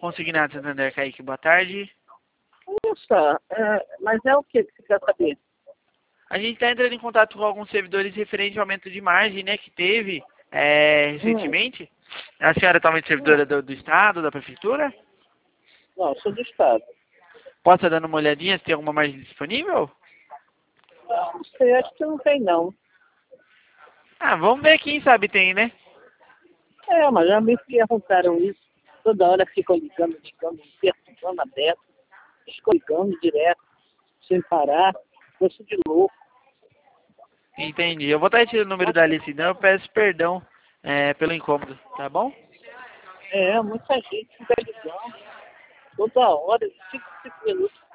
Consignado Santander, Kaique, boa tarde. Nossa, mas é o que você quer saber? A gente está entrando em contato com alguns servidores referente ao aumento de margem, né, que teve recentemente. A senhora é atualmente servidora do Estado, da Prefeitura? Não, eu sou do Estado. Pode estar dando uma olhadinha se tem alguma margem disponível? Não sei, acho que não tem não. Ah, vamos ver, quem sabe tem, né? Mas já me perguntaram isso. Toda hora ficam ligando, perguntando aberto. Ficam ligando direto, sem parar. Coisa de louco. Entendi. Eu vou estar tirando o número da Alice, então eu peço perdão pelo incômodo, tá bom? Muita gente fica ligando. Toda hora, 5 minutos.